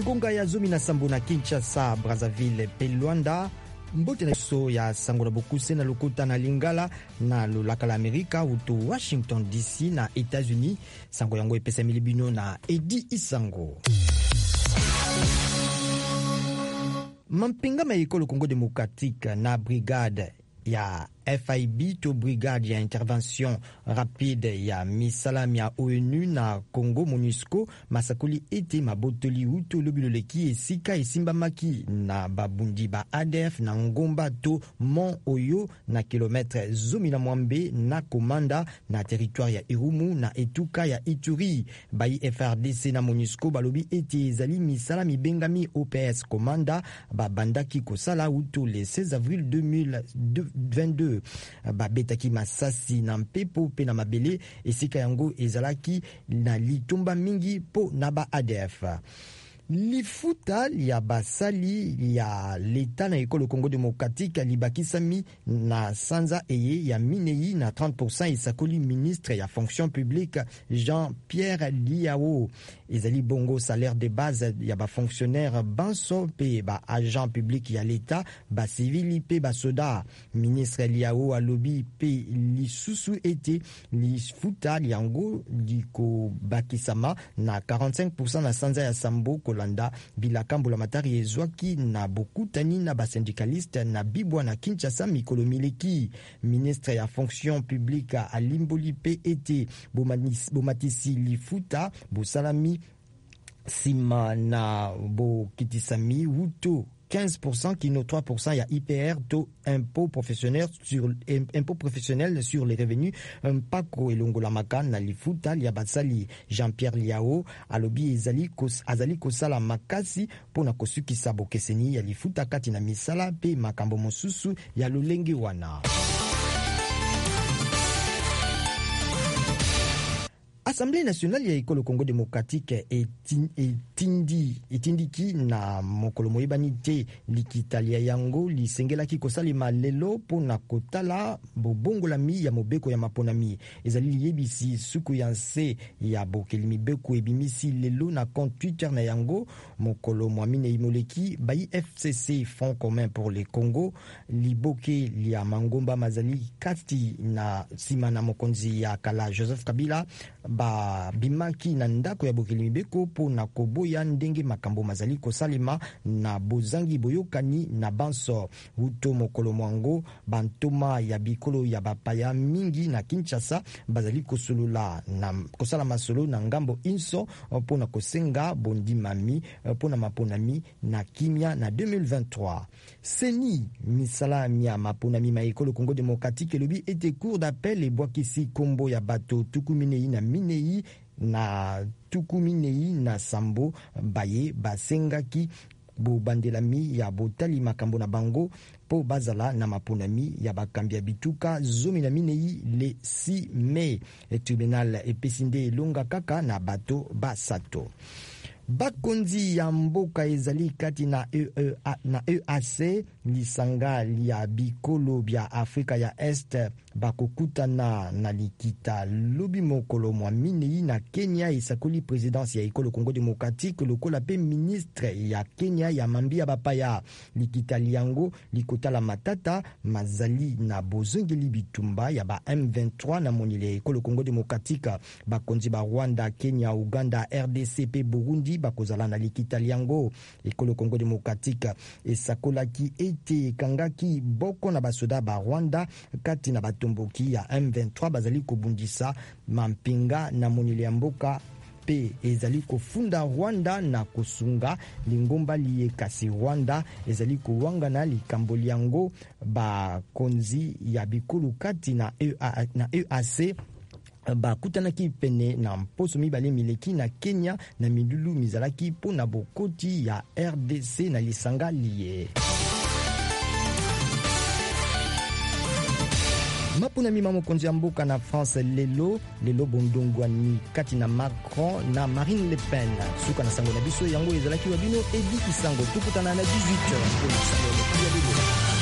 ngonga ya zomi na sambo na Kinshasa, Brazzaville pe Luanda. Mbote na so ya sango na bokuse na lokota na Lingala na lolaka la Amerika uto Washington DC na États-Unis. Sango yango epesa milibino na Edi Isango. Mampinga maikolo Congo Démocratique na brigade ya FIB to brigade ya intervention rapide ya misalami ya ONU na Congo MONUSCO masakoli ete mabotoli uto lobiloleki esika esimbamaki na babundi ba ADF na ngomba to Mont Oyo na kilometre zomi na mwambe na Komanda na territoire ya Irumu na etuka ya Ituri. Bai FRDC na MONUSCO balobi ete ezali misalami bengami OPS Komanda babandaki kosala uto le 16 avril 2022. Babetaki masasi na mpepo pe na mabele esika yango ezalaki na litumba mingi po na ba ADF. Lifuta ya basali ya leta na ekolo Congo Démocratique libakisami na sanza eye ya minei na 30% isakoli ministre ya fonction publique Jean-Pierre Liao. Ezali bongo salaire de base ya ba fonctionnaire banso pe ba agent public ya leta ba civili pe ba soda. Ministre Liao alobi pe lisusu ete lifuta liango liko bakisama na 45% na sanza ya Sambo Landa bilakambo la matari ezwaki na bokutani na basyndicaliste na bibwa na Kinshasa mikolo mileki. Ministre ya fonction publique alimboli pe ete bomatisi lifuta bosalami sima na bokitisami wuto 15% kino 3% ya IPR to impôt professionnel sur les revenus mpako elongola makana na lifuta ya basali. Jean-Pierre Liao alobi azali kosala makasi pona kosukisa bokeseni ya lifuta kati na misala pe makambo mosusu ya lolenge wana. Assemblée nationale ya ekolo Congo Démocratique etindiki na mokolo moyebani te likitalia yango lisengelaki kosalima lelo pona kotala bobongolami ya mobeko ya maponami. Ezali liyebisi suku ya nse ya bokeli mibeko ebimisi lelo na compte Twitter na yango. Mokolo mwamine imoleki bai FCC Front Commun pour le Congo liboke lia mangomba mazali kati na sima na mokonzi ya kala Joseph Kabila ba bimaki na ndako ya bokeli mibeko po na koboya ndenge makambo mazali kosalema na bozangi boyokani na banso. Uto mokolo mwango bantoma ya bikolo ya bapaya mingi na Kinshasa bazali kosolola na kosala masolo na ngambo inso po na kosenga bondimami po na maponami na kimia na 2023. Seni misala mia maponami maekolo Congo Démocratique elobi ete cour d'appel ebwakisi kombo ya bato tukuminei na minei na tukuminei na Sambo baye basengaki bobandelami ya botali makambo na bango po bazala na maponami ya bakambi ya bituka zomi na minei le 6 mai. Tribunal epesinde longa kaka na bato basato. Bakonzi ya mboka ezali kati na EAC lisanga ya bikolo bya Afrika ya Est bakokutana na likita lobi mokolo mwa minei na Kenya isakoli présidence ya ekolo Congo Démocratique lokola pe ministre ya Kenya ya mambia bapaya. Likita liango likotala matata mazali na bozongeli bitumba ya ba M23 na monile ekolo Congo Démocratique. Bakonzi ba Rwanda, Kenya, Uganda, RDC pe Burundi bakozala na likita liango. Ekolo Congo Démocratique esakolaki ete kangaki boko na basoda ba Rwanda kati na batomboki ya M23 bazali kobundisa mampinga na monile ya mboka pe ezali kofunda Rwanda na kosunga lingomba liye kasi Rwanda ezali kowanga na likambo liango bakonzi ya bikulu kati na EAC bakutanaki pene na mposo mibale mileki na Kenya na midulu mizalaki po na bokoti ya RDC na lisanga liye. Maponami mamokonzi ya mboka na France lelo bondongwani kati na Macron na Marine Le Pen. Suka na sango na biso yango ezalaki wa bino Edi Isango tukutana na 18h.